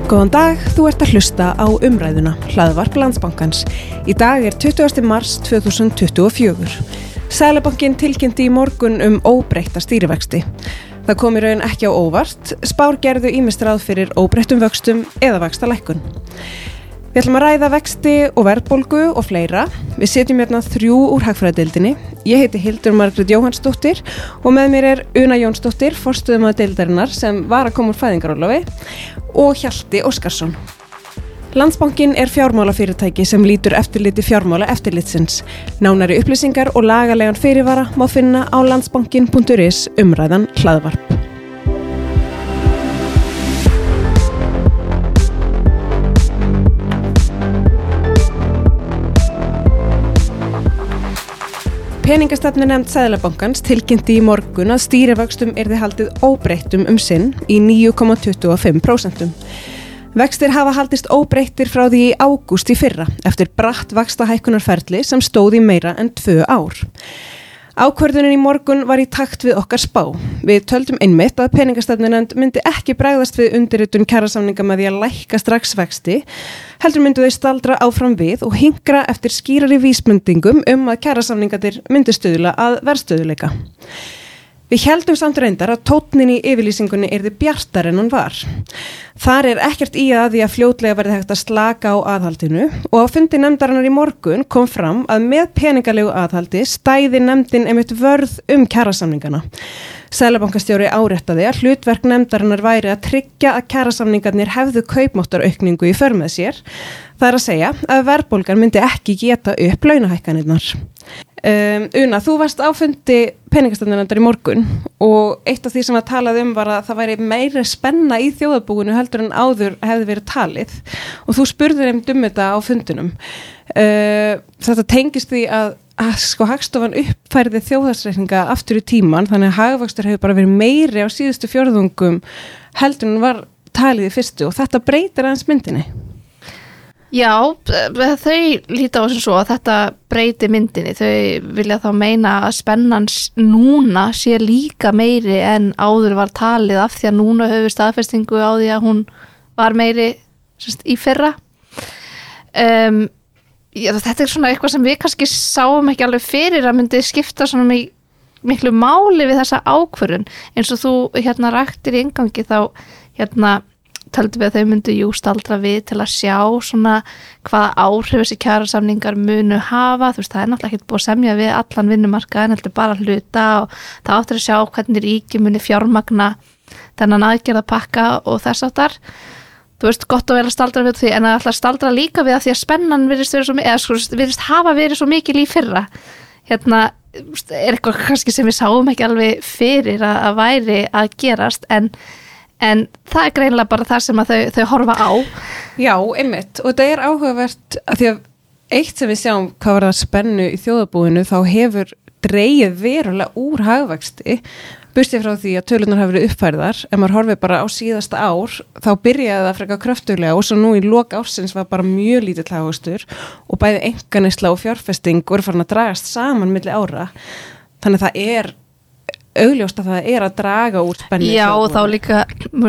Góðan dag, þú ert að hlusta á umræðuna, hlaðvarp Landsbankans. Í dag 20. mars 2024. Seðlabankinn tilkynnti í morgun óbreytta stýrivexti. Það kom í raun ekki á óvart, spár gerðu ýmist ráð fyrir óbreyttum vöxtum eða vaxtalækkun. Við ætlum að ræða vexti og verðbólgu og fleira. Við setjum hérna 3 úr hagfræðideildinni. Ég heiti Hildur Margrét Jóhannsdóttir og með mér Una Jónsdóttir, forstöðumaður deildarinnar sem var að koma úr fæðingarorlofi, og Hjalti Óskarsson. Landsbankinn fjármálafyrirtæki sem lýtur eftirliti fjármálaeftirlitsins. Nánari upplýsingar og lagalegan fyrirvara má finna á landsbankin.is umræðan hlaðvarp. Peningastefnunefnd Seðlabankans tilkynnti í morgun að stýrivöxtum yrði haldið óbreyttum sinn í 9,25%. Vextir hafa haldist óbreyttir frá því í ágúst í fyrra eftir bratt vaxtahækkunarferli sem stóð í meira en 2 ár. Ákvörðunin í morgun var í takt við okkar spá. Við töldum einmitt að peningastefnunefnd myndi ekki bregðast við undirritun kjarasamninga með því að lækka strax vexti, heldur myndu þau staldra áfram við og hinkra eftir skýrari vísbendingum að kjarasamningarnir myndi stuðla að verðstöðuleika. Við héldum samt reyndar að tónninn í yfirlýsingunni yrði bjartar en hún var. Þar ekkert í að því að fljótlega verði hægt að slaka á aðhaldinu og á fundi nefndarinnar í morgun kom fram að með peningalegu aðhaldi stæði nefndin einmitt vörð kjarasamningana. Seðlabankastjóri áréttaði að hlutverk nefndarinnar væri að tryggja að kjarasamningarnir hefðu kaupmáttaraukningu í för með sér. Það að segja að verðbólgan myndi ekki geta upp launahækkanirnar. Una, þú varst á fundi peningastefnunefndar í morgun og eitt af því sem að talaði var að það væri meiri spenna í þjóðarbúinu heldur en áður hefði verið talið og þú spurðir þetta á fundinum. Þetta tengist því að Hagstofan uppfærði þjóðhagsreikninga aftur í tíman, þannig að hagvöxtur hefur bara verið meiri á síðustu fjórðungum heldur en var talið í fyrstu og þetta breytir aðeins myndinni. Já, þau líta á sem svo að þetta breyti myndinni. Þau vilja þá meina að spennan núna sé líka meiri en áður var talið af því að núna höfum við staðfestingu á því að hún var meiri í fyrra. Já, þetta svona eitthvað sem við kannski sáum ekki alveg fyrir að myndi skipta svona miklu máli við þessa ákvörðun. Eins og þú raktir í inngangi þá töldum við að þau myndu staldra við til að sjá svona hvaða áhrif þessi kjarasamningar munu hafa. Þú veist, það náttúrulega ekkert búið að semja við allan vinnumarkaðinn, heldur bara hluta og það áttur að sjá hvernig ríki muni fjármagna þennan aðgerðapakka og þess áttar. Þú veist, gott að vera að staldra við því, en að alltaf staldra líka við að því að spennan virðist hafa verið svo mikil í fyrra. Eitthvað kannski sem við sáum ekki alveg fyrir að væri að gerast, en það greinilega bara það sem að þau horfa á. Já, einmitt. Og það áhugavert að því að eitt sem við sjáum hvað var það spennu í þjóðarbúinu þá hefur dregið verulega úr hagvexti. Burtséð frá því að tölurnar hafa verið uppfærðar, ef maður horfir bara á síðasta ár, þá byrjaði það frekar kröftuglega og svo nú í lok ársins var bara mjög lítill hagvöxtur og bæði einkaneysla og fjárfesting voru farin að dragast saman milli ára. Þannig að það augljóst að það að draga úr spennu. Já, og þá líka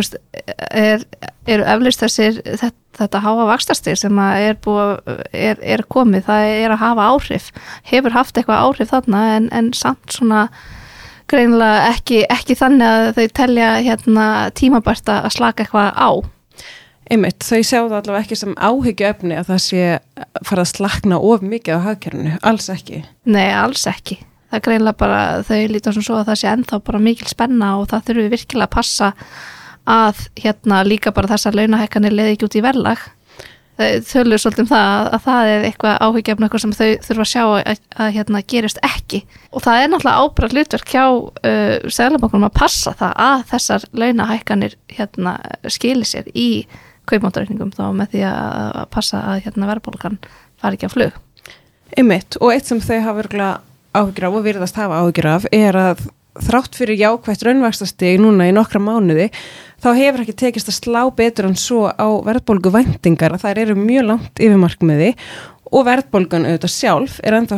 eru eflaust þetta háa vaxtastig sem að komið, það að hafa áhrif, hefur haft eitthvað áhrif þarna en samt svona greinilega ekki þannig að þau telja tímabært að slaka eitthvað á. Einmitt, þau sjá það allavega ekki sem áhyggjuefni að það sé fara að slakna of mikið á hagkerfinu, alls ekki. Nei, alls ekki. Það greinilega bara, þau líta svo að það sé ennþá bara mikil spenna og það þurfi virkilega að passa að líka bara þessar launahækkanir leiði ekki út í verðlag. Þau töluðu svolítið að það eitthvað áhyggjuefni, eitthvað sem þau þurfa að sjá að gerist ekki. Og það náttúrulega ábyrgð hlutverk hjá Seðlabankanum að passa það að þessar launahækkanir skili sér í kaupmáttaraukningum þá með því að passa að verðbólgan fari ekki á flug. Einmitt, og eitt sem þau hafa virkilega áhyggjur af og virðast hafa áhyggjur af að þrátt fyrir jákvætt raunvaxtastig núna í nokkra mánuði þá hefur ekki tekist að slá betur en svo á verðbólguvæntingar að þær eru mjög langt yfir markmiði og verðbólgan auðvitað sjálf ennþá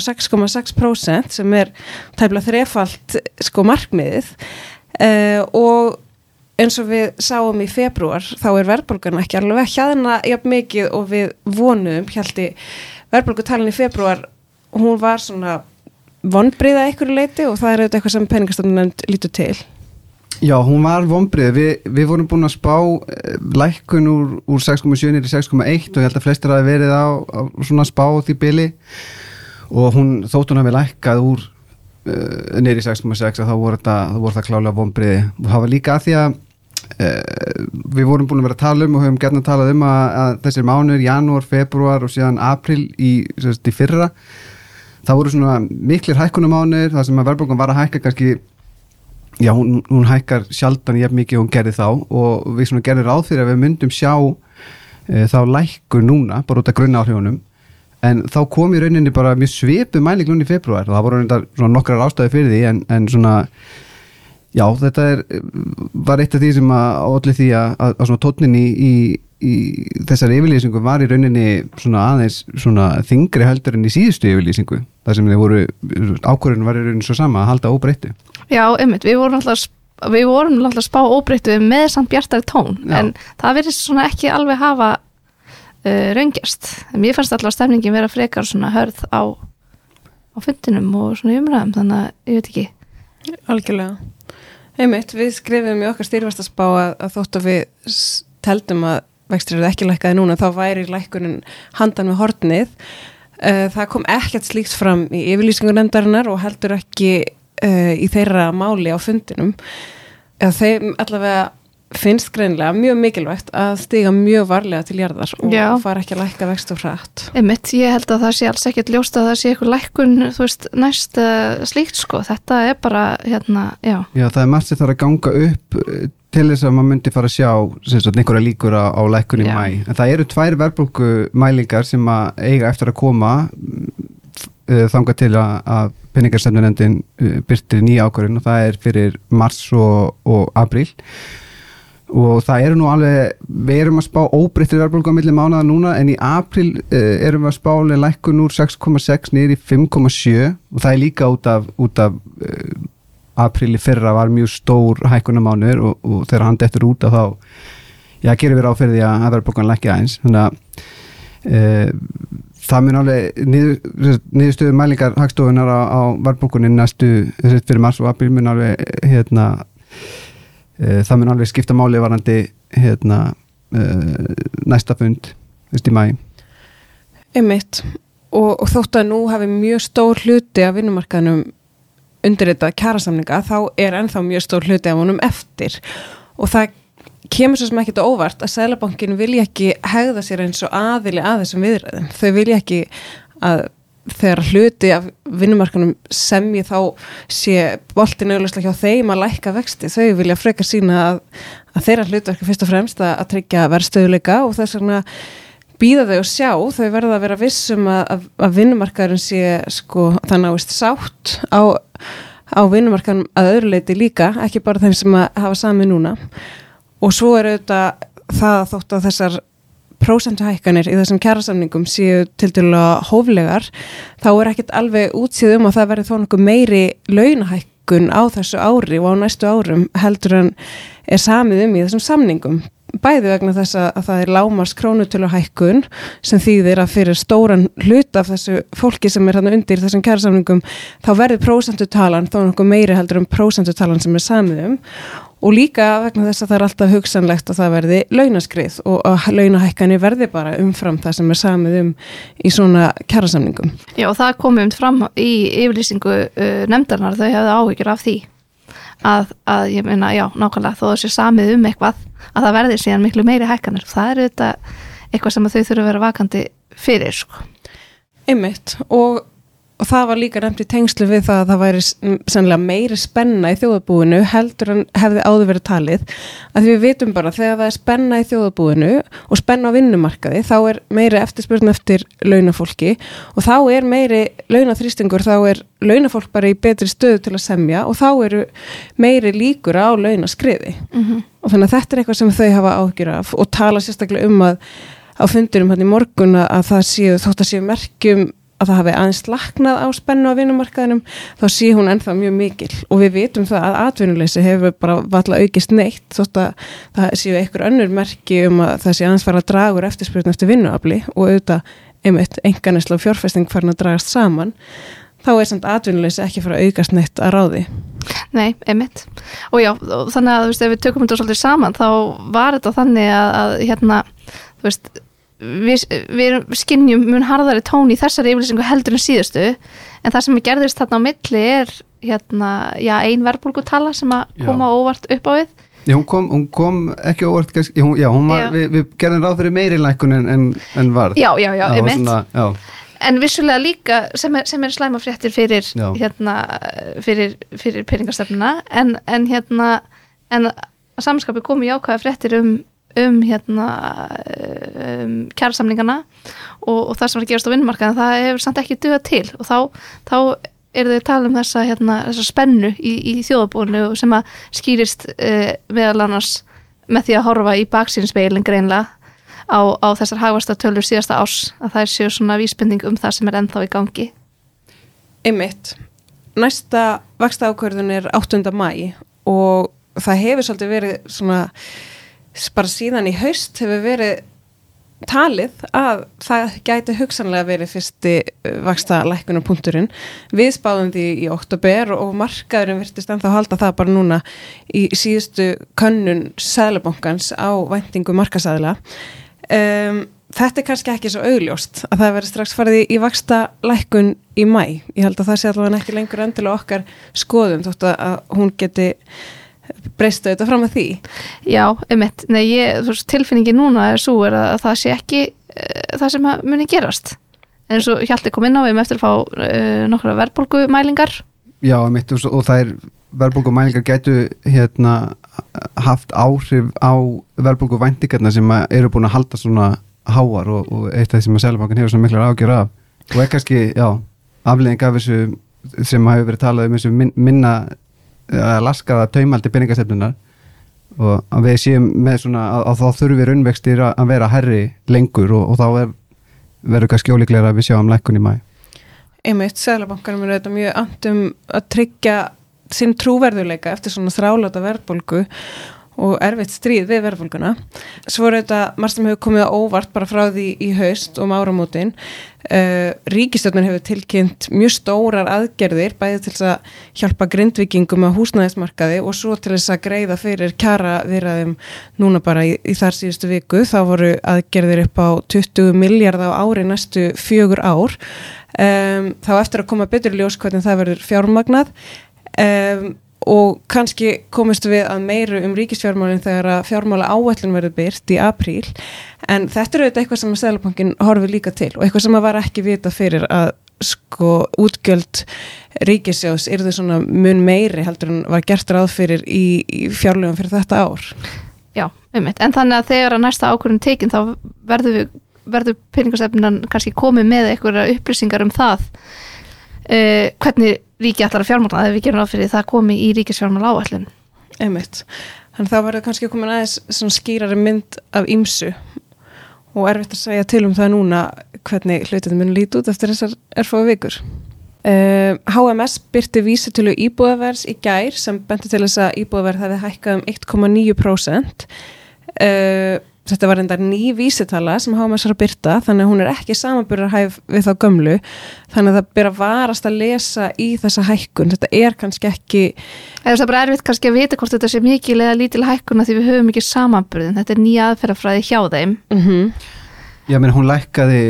6,6% sem tæplega þrefalt markmiðið og eins og við sáum í febrúar þá verðbólgan ekki alveg hérna jafn mikið og við vonuðum héldi verðbólgutalinn í febrúar hún var svona vonbrigða einhverju leiti og það auðvitað eitthvað sem peningastofnunefnd lítur til. Já, hún var vonbrigð. Við vorum búin að spá lækkun úr 6,7 í 6,1 og ég held að flestir hafi verið á svona spá því bili og þótt hún hafi lækkað úr niður í 6,6 þá voru það klálega vonbrigði. Og það var líka að því að við vorum búin að vera að tala og höfum gætna talað að þessir mánuðir, janúar, febrúar og síðan apríl í fyrra, það voru svona miklir hækkunamánuðir þar sem að verðbólgan var að hækka kannski. Já, hún hækkar sjaldan jafn mikið og hún gerði þá og við svona gerðum ráð fyrir að við myndum sjá þá lækkun núna, bara út af grunnáhrifunum en þá kom í rauninni bara mjög svipuð mæling núna í febrúar og það voru svona nokkrar ástæður fyrir því en svona, já, þetta var eitt af því sem að olli því að svona tónnin í þessari yfirlýsingu var í rauninni svona aðeins svona þyngri heldur en í síðustu yfirlýsingu þar sem ákvörðun var í rauninni svo sama að halda óbreyttu. Já, einmitt, við vorum alltaf að spá óbreyttu með samt bjartari tón, já. En það virðist svona ekki alveg hafa raungjast. Mér fannst alltaf stemningin vera frekar svona hörð á fundinum og svona umræðum, þannig að ég veit ekki. Algjörlega. Einmitt, við skrifum í okkar stýrivaxtaspá að þótt að við teldum að vextir eru ekki lækkaði núna, þá væri lækkunin handan við hornið. Það kom ekkert slíkt fram í yfirlýsingu nefndarinnar og heldur ekki í þeirra máli á fundinum. Þeim allavega finnst greinilega mjög mikilvægt að stiga mjög varlega til jarðar og fara ekki að lækka vexti of hratt. Einmitt, ég held að það sé alls ekkert ljóst að það sé eitthvað lækkun, þú veist, næst slíkt sko. Þetta bara, já. Já, það margt sem þarf að ganga upp til þess að maður myndi fara að sjá einhverja líkur á lækkun í maí. En það eru 2 verðbólgumælingar sem að eiga eftir að koma þangað til að peningastefnunefndin birtir nýja ákvörðun og það fyrir mars og apríl og það eru nú alveg, við erum að spá óbreyttri verðbólgu á milli mánaða núna en í apríl erum við að spá lækkun úr 6,6 niður í 5,7 og það líka út af apríl í fyrra var mjög stór hækkunamánuður og þegar hann dettur út að þá gerum við ráð fyrir því að verðbólgan lækki aðeins þannig að það mun alveg niðurstöðu mælingar hagstofunar á verðbólgunni næstu fyrir mars og apríl mun alveg það mun alveg skipta máli varandi næsta fund í maí. Einmitt og þótt að nú hafi mjög stór hluti af vinnumarkaðnum undirritað kjarasamninga þá ennþá mjög stór hluti af honum eftir og það kemur svo sem ekkert óvart að Seðlabankinn vilja ekki hegða sér eins og aðili að þessum viðræðum. Þau vilja ekki að þegar hluti af vinnumarkanum semji þá sé boltinn augljóslega hjá þeim að lækka vexti. Þau vilja frekar sína að þeirra hlutverk fyrst og fremst að tryggja verðstöðuleika og þess vegna bíða þau og sjá. Þau verða að vera vissum að vinnumarkaðurinn sé það náist sátt á vinnumarkanum að öðru leyti líka, ekki bara þeim sem að hafa samið núna. Og svo auðvitað það þótt að þessar prósentuhækkanir í þessum kjarasamningum séu tiltölulega hóflegar, þá ekkert alveg útsýð að það verði þó nokkuð meiri launahækkun á þessu ári og á næstu árum heldur en samið í þessum samningum. Bæði vegna þess að það lágmarks krónutöluhækkun sem þýðir að fyrir stóran hlut af þessu fólki sem þarna undir þessum kjarasamningum þá verði prósentutalan þó nokkuð meiri heldur prósentutalan sem samið og líka vegna þess að það alltaf hugsanlegt að það verði launaskrið og að launahækkani verði bara umfram það sem samið í svona kjarasamningum. Já, og það komum fram í yfirlýsingu nefndarinnar, þau hefðu áhyggjur af því að ég meina, já, nákvæmlega þó það sé samið eitthvað að það verði síðan miklu meiri hækkanir. Það auðvitað eitthvað sem þau þurfa að vera vakandi fyrir, sko. Einmitt og það var líka nefnt í tengslu við það að það væri sennilega meiri spenna í þjóðarbúinu heldur en hefði áður verið talið að við vitum bara þegar það spenna í þjóðarbúinu og spenna á vinnumarkaði þá meiri eftirspurn eftir launafólki og þá meiri launaþrýstingur, þá launafólk bara í betri stöðu til að semja og þá eru meiri líkur á launaskriði og þannig að þetta eitthvað sem þau hafa áhyggjur af og tala sérstaklega að á fundinum hann í morgun að það séu þótt að séu merkjum að það hafi aðeins slaknað á spennu á vinnumarkaðinum, þá sé hún ennþá mjög mikil og við vitum það að atvinnuleysi hefur bara varla aukist neitt þótt að það séu einhver önnur merki að það sé aðeins fara að draga úr eftirspurn eftir vinnuafli og auðvitað einmitt einkaneysla og fjárfesting farin að dragast saman, þá samt atvinnuleysi ekki fara að aukast neitt að ráði. Nei, einmitt. Og já, þannig að þú veist, ef við tökum þetta svolítið saman, þá var þetta þannig að hérna, þú veist, við skynjum mun harðari tón í þessari yfirlýsingu heldur en síðustu, en það sem gerðist þarna á milli hérna, ein verðbólgutala sem að koma óvart upp á við. Já, hún kom ekki óvart, við gerðum ráð fyrir meiri lækkun en varð. Já, einmitt. En vissulega líka sem er slæma fréttir fyrir hérna, fyrir peningastefnuna, en hérna, en að samanskapi komu jákvæða fréttir hérna kjarasamningana og það sem er að gerast á vinnumarkaðin, það hefur samt ekki dugað til og þá eru þau tala þessa spennu í þjóðarbúinu sem að skýrist meðal annars með því að horfa í baksýnisspegilinn greinlega á þessar hagvaxtartölur síðasta árs, að það séu svona vísbending það sem er ennþá í gangi. Einmitt. Næsta vaxtaákvörðun er 8. maí og það hefur svolítið verið svona bara síðan í haust hefur verið talið að það gæti hugsanlega verið fyrsti vaxtalækkunarpunkturinn. Við spáðum því í október og markaðurinn virtist ennþá halda það bara núna í síðustu könnun Seðlabankans á væntingu markaðsaðila. Þetta kannski ekki svo augljóst að það verið strax farið í vaxtalækkun í maí. Ég held að það sé allavega ekki lengur endilega okkar skoðum þótt að hún geti breystu þetta fram að því. Já, einmitt. Nei, tilfinningi núna svo að það sé ekki það sem muni gerast. En eins og Hjalti kom inn á við eftir að fá nokkra verðbólgumælingar. Já, einmitt, og það verðbólgumælingar gætu hérna haft áhrif á verðbólguvæntingarnar sem eru búin að halda svona háar og eitt af því sem að Seðlabankan hefur svona miklar ágjör af. Og kannski, afleiðing af þessu sem hefur verið talað þessu minna að laskaða taumaldi peningastefnunar og að við séum með svona að þá þurfum við raunvextir að vera hærri lengur og þá verður kannski ólíklega að við sjáum lækkun í maí. Einmitt, Seðlabankanum er þetta mjög andum að tryggja sinn trúverðuleika eftir svona þráláta verðbólgu og erfitt stríð við verðbólguna. Svo er þetta margt sem hefur komið á óvart bara frá því í haust og áramótin. Ríkisstjórnin hefur tilkynnt mjög stórar aðgerðir bæði til þess að hjálpa Grindvíkingum á húsnæðismarkaði og svo til þess að greiða fyrir kjaraviðræðum núna bara í þar síðustu viku. Þá voru aðgerðir upp á 20 milljarða á ári næstu 4 ár. Þá eftir að koma betur í ljós hvernig það verður fjármagnað. Og kannski komist við að meiru ríkisfjármálin þegar að fjármála áætlun verður birt í apríl, en þetta er auðvitað eitthvað sem að Seðlabankinn horfir líka til og eitthvað sem að var ekki vita fyrir að útgjöld ríkissjóðs yrðu svona mun meiri heldur en var gert ráð fyrir í fjárlögum fyrir þetta ár. Já, einmitt, en þannig að þegar að næsta ákvörðun tekin þá verður peningastefnan kannski komið með einhverja upplýsingar það hvernig ríki ætlar að fjármagna þegar við gerum ráð fyrir það komi í ríkisfjármála áætlun. Einmitt. Þannig þá verður kannski komin aðeins svona skýrari mynd af ýmsu og erfitt að segja til það núna hvernig hlutin mun líti út eftir þessar örfáu vikur. HMS birti vísitölu íbúðaverðs í gær sem benti til þess að íbúðaverð hefði hækkað 1,9%. Þetta var reyndar ný vísitala sem HMS var að birta, þannig að hún er ekki samanburðarhæf við þá gömlu, þannig að það ber að varast að lesa í þessa hækkun. Þetta er kannski ekki... Það er bara erfitt kannski að vita hvort þetta sé mikil eða lítil hækkun því við höfum ekki samanburðin. Þetta er nýja aðferðafræði hjá þeim. Já, menn hún lækkaði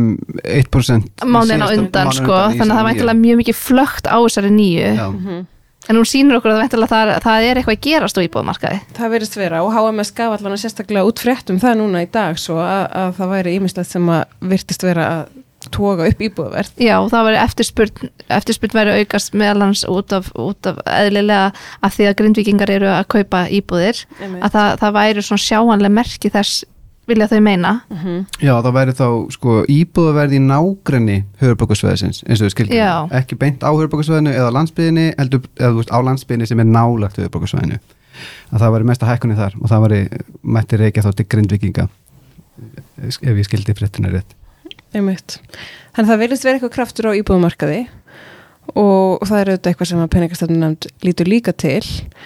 1% mánuðina undan, þannig að það væntanlega mjög mikið flögt á þessari nýju. En hún sýnir okkur að það er eitthvað að gerast á íbúðamarkaði. Það verðist vera og HMS gaf allan sérstaklega út fréttum það núna í dag svo að það væri ýmislegt sem að virtist vera að toga upp íbúðaverð. Já, það væri eftirspurn væri aukast meðalans út af eðlilega að því að Grindvíkingar eru að kaupa íbúðir, að það væri svona sjáanlega merki þess vilja þau meina. Já, það væri þá íbúðaverð í nágrenni höfuðborgarsvæðisins, eins og við skildum. Ekki beint á höfuðborgarsvæðinu eða landsbyggðinni, heldur á landsbyggðinni sem er nálægt höfuðborgarsvæðinu. Að það væri mesta hækkunni þar og það mætti reykja þá til Grindvíkinga ef ég skildi fréttina rétt. einmitt. Þannig það virðist vera eitthvað kraftur á íbúðumarkaði og það er auðvitað eitthvað sem að peningastefnunefnd lítur líka til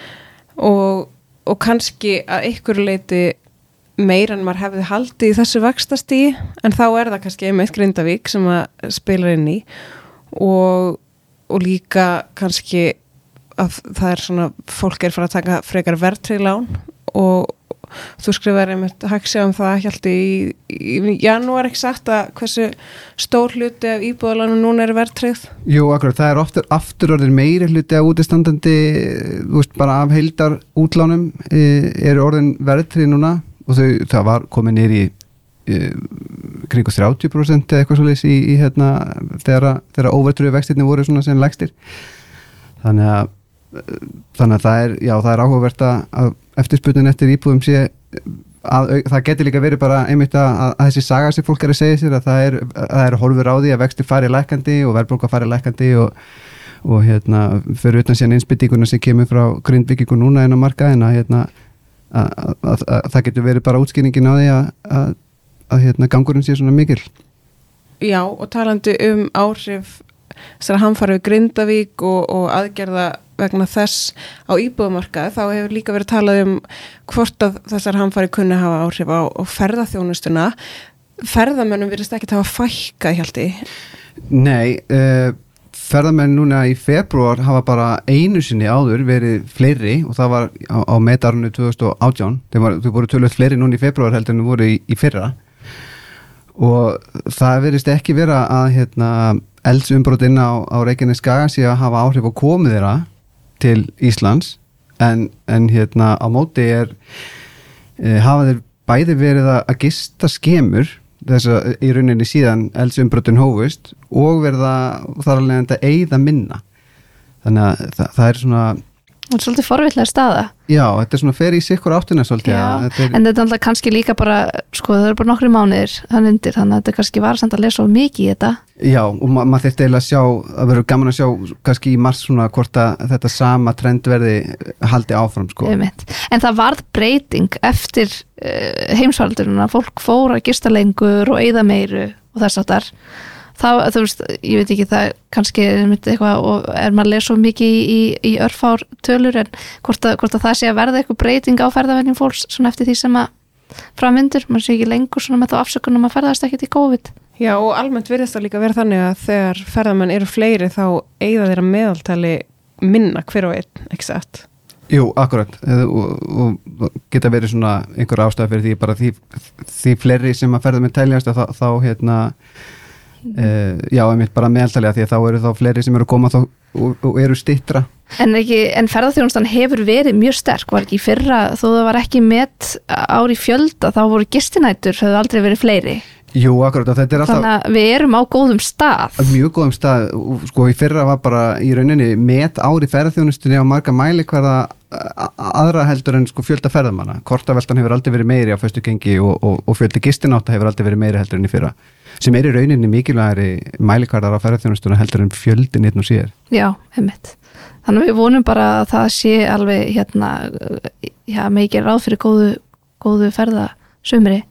og kannski að einhverju leiti meira en maður hefði haldið í þessu vaxtastígi, en þá er það kannski einmitt Grindavík sem að spila inn í og líka kannski að það er svona, fólk er fara að taka frekar verðtryggð lán og þú skrifar einmitt Hagsjá það hjalti í janúar ekki sagt að hversu stór hluti af íbúðalánum núna er verðtryggð? Jú, akkurat, það er aftur orðin meiri hluti af útistandandi, bara af heildar útlánum eru orðin verðtryggð núna og það var komið niður í kringu 30% eða eitthvað svoleiðis í þegar óverðtryggðu vextirnir voru svona sem lægstir. Þannig að það er áhugavert að eftirspurnin eftir íbúðum sé að það getur líka verið bara einmitt að þessi saga sem fólk er að segja sér að það er horfur á því að vextir fari lækkandi og verðbólga fari lækkandi og fyrir utan síðan innspýtinguna sem kemur frá Grindvíkingu núna inn á markaðinn að það getur verið bara útskýringin á því að gangurinn sé svona mikil. Já, og talandi áhrif þessar hamfarir við Grindavík og aðgerða vegna þess á íbúðumarkaði, þá hefur líka verið talað hvort að þessar hamfarir kunni hafa áhrif á ferðaþjónustuna. Ferðamönnum virðist ekki hafa fækkað, hjalti? Nei, ferðamenn núna í febrúar hafa bara einu sinni áður verið fleiri og það var á metarunu 2018. Þau voru tölvöld fleiri núna í febrúar heldur en þau voru í fyrra og það virðist ekki vera að eldsumbrot inn á Reykjanesskaga sé að hafa áhrif á komið þeirra til Íslands en á móti hafa þeir bæði verið að gista skemur þess að í rauninni síðan eldsumbrotin hófust og verða þar alveg að eyða minna þannig að það er svona Það er svolítið forvillega staða. Já, þetta er svona fer í sikkur áttina svolítið. En þetta er alltaf kannski líka bara, það eru bara nokkri mánuðir þannig undir, þannig að þetta kannski var samt að lesa of mikið í þetta. Já, og maður þyrfti eiginlega að sjá, að vera gaman að sjá kannski í mars svona hvort að þetta sama trend verði haldi áfram, sko. En það varð breyting eftir heimsfaraldurinn að fólk fór að gista lengur og eyða meiru og þess áttar. Þú veist, ég veit ekki það kannski eitthvað og maður að lesa svo mikið í örfár tölur en hvort að það sé að verða eitthvað breyting á ferðavenjum fólks svona eftir því sem að framvindur, maður sé ekki lengur svona með þá afsökunum að ferðast ekkert í COVID. Já og almennt virðist það líka vera þannig að þegar ferðamenn eru fleiri þá eyða þeirra meðaltali minna hver og einn, ekki satt? Jú, akkurat og geta verið svona einhver ástæða fyrir því bara því fleiri sem að ferðamenn teljast þá já, einmitt bara meðaltalið því að þá eru þá fleiri sem eru að koma og eru styttra. En ferðaþjónustan hefur verið mjög sterk, var ekki í fyrra þó það var ekki met ári fjölda, þá voru gistinætur, höfðu aldrei verið fleiri. Jú, akkurat, þetta er alltaf þannig að við erum á góðum stað. Mjög góðum stað, sko í fyrra var bara í rauninni met ári ferðaþjónustunni á marga mælikvarða aðra heldur en sko fjölda ferðamanna. Kortaveltan hefur aldrei verið meiri á föstu gengi og fjöldi gistinátta hefur aldrei verið meiri heldur en í fyrra. Sem er í rauninni mikilvægari mælikvarðar á ferðaþjónustuna heldur en fjöldin einn og sér. Já, einmitt. Þannig að við vonum bara að það sé alveg mikið ráð fyrir góðu ferðasumri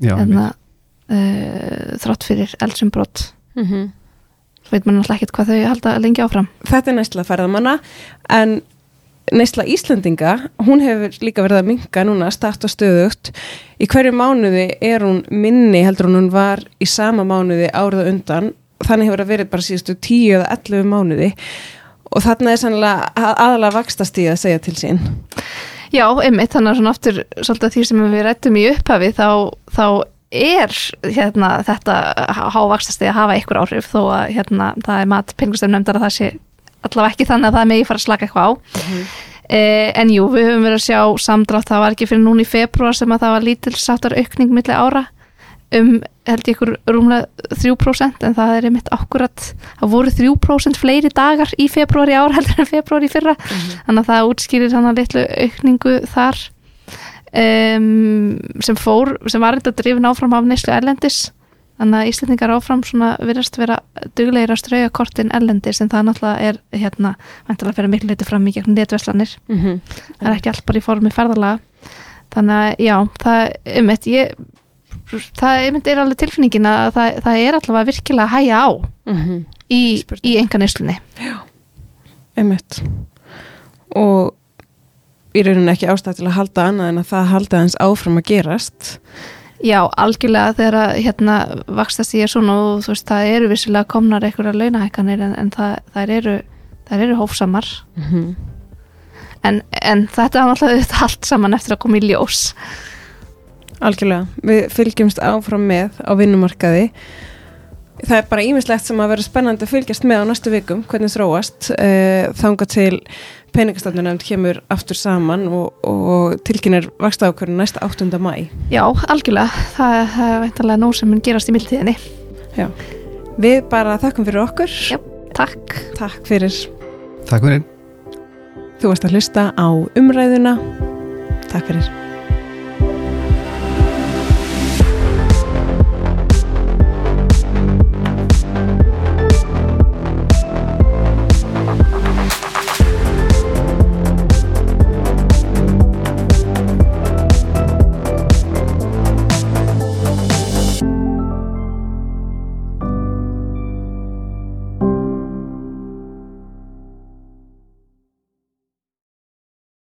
þrátt fyrir eldsumbrot. Svo veit maður náttúrulega ekkert hvað þau halda lengi áfram. Þetta er neysla ferðamanna en neysla Íslendinga, hún hefur líka verið að minnka núna, start og stöðugt. Í hverju mánuði er hún minni heldur hún var í sama mánuði árið undan. Þannig hefur það verið bara síðustu 10 eða 11 mánuði og þarna er sannlega aðalega vaxtastíð að segja til sín. Já, einmitt, þannig að svona aftur svolítið því sem við rættum í upphafi þá er þetta hávaxtastíð að hafa einhver áhrif þó að það er mat peningastefnunefndar að það sé allavega ekki þannig að það megi fara að slaka eitthvað á. En jú, við höfum verið að sjá samdrátt, það var ekki fyrir núna í febrúar sem að það var lítilsáttar aukning milli ára held ég ykkur rúmlega 3% en það er einmitt akkurat, það voru 3% fleiri dagar í febrúar í ár heldur en febrúar í fyrra, þannig að það útskýrir þannig að litlu aukningu þar sem var eitthvað drifin áfram af neyslu erlendis. Þannig að Íslendingar áfram svona virðast vera duglegir að strauja kortin erlendis en það náttúrulega er væntanlega fyrir miklu leyti fram í gegnum netverslanir. Það er ekki allt bara í formi ferðalaga. Þannig að já, það ég það er alveg tilfinningin að það er allavega virkilega að hægja á í einkaneyslunni. Já, einmitt. Og í rauninni ekki ástæð til að halda annað en að það halda eins áfram að gerast. Já, algjörlega þegar vaxtastig svona og þú veist, það eru vissulega komnar einhverjar launahækkanir en þær eru hófsamar. En þetta er náttúrulega allt saman eftir að koma í ljós. Algjörlega, við fylgjumst áfram með á vinnumarkaði. Það er bara ýmislegt sem að vera spennandi að fylgjast með á næstu vikum, hvernig þróast, þangað til peningastefnunefnd kemur aftur saman og tilkynnir vaxtaákvörðun næsta 8. maí. Já, algjörlega, það er væntanlega nóg sem mun gerast í mildtíðinni. Já, við bara þakkum fyrir okkur. Já, takk. Takk fyrir. Takk fyrir. Þú varst að hlusta á umræðuna. Takk fyrir.